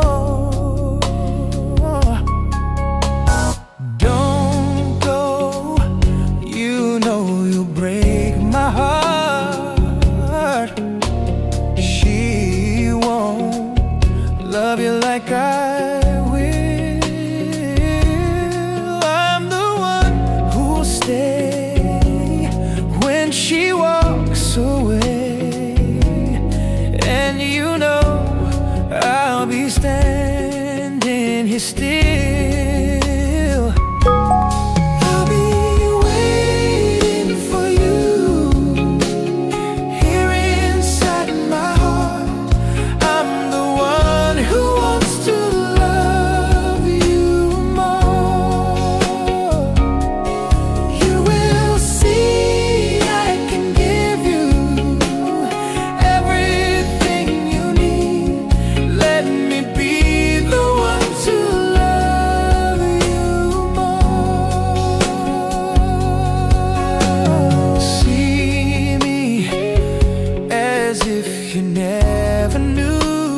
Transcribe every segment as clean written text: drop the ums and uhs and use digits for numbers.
Don't go, you know you'll break my heart. She won't love you like I will. I'm the one who'll stay when she walks away, and you know I'll be standing here still. I'll be waiting for you here inside my heart. I'm the one who wants to love you more. You will see I can give you everything you need. Let me be the one to love you more. See me as if you never knew.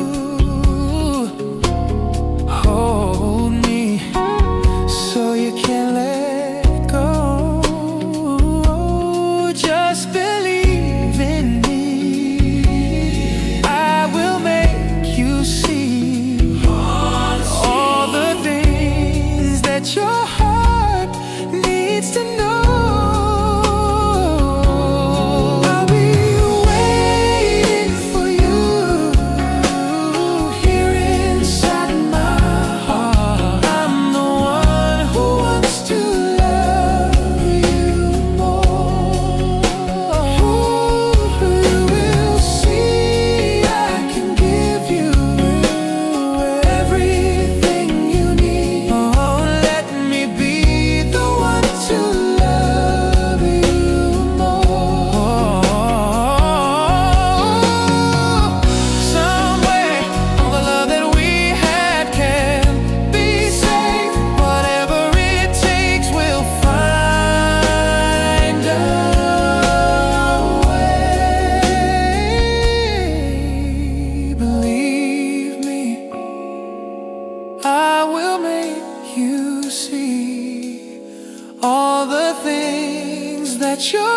Hold me so you can't let go. Just believe in me. I will make you see all the things that your heart needs to know. I'll be waiting for you here inside my heart. I'm the one who wants to love you more. You will see I can give you everything you need. Oh, let me be the one to love you more. Somewhere all the love that we had can be safe. Whatever it takes, we'll find a way. Believe me, I will make you see all the things that your